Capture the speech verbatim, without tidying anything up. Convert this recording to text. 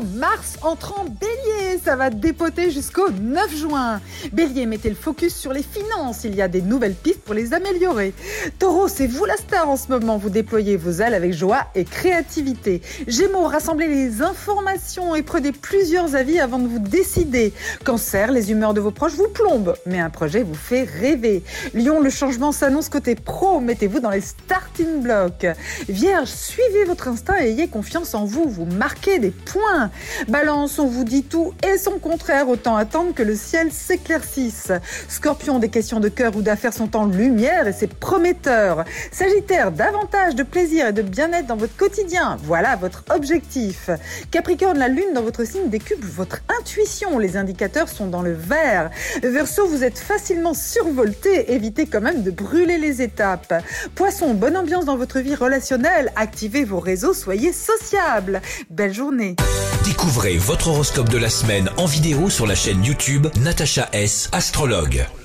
Mars entre en Bélier, ça va dépoter jusqu'au neuf juin. Bélier, mettez le focus sur les finances, il y a des nouvelles pistes pour les améliorer. Taureau, c'est vous la star en ce moment, vous déployez vos ailes avec joie et créativité. Gémeaux, rassemblez les informations et prenez plusieurs avis avant de vous décider. Cancer, les humeurs de vos proches vous plombent, mais un projet vous fait rêver. Lion, le changement s'annonce côté pro, mettez-vous dans les starting blocks. Vierge, suivez votre instinct et ayez confiance en vous, vous marquez des points. Balance, on vous dit tout et son contraire, autant attendre que le ciel s'éclaircisse. Scorpion, des questions de cœur ou d'affaires sont en lumière et c'est prometteur. Sagittaire, davantage de plaisir et de bien-être dans votre quotidien, voilà votre objectif. Capricorne, la lune dans votre signe décuple votre intuition, les indicateurs sont dans le vert. Verseau, vous êtes facilement survolté, évitez quand même de brûler les étapes. Poisson, bonne ambiance dans votre vie relationnelle, activez vos réseaux, soyez sociable. Belle journée. Découvrez votre horoscope de la semaine en vidéo sur la chaîne YouTube Natacha S, astrologue.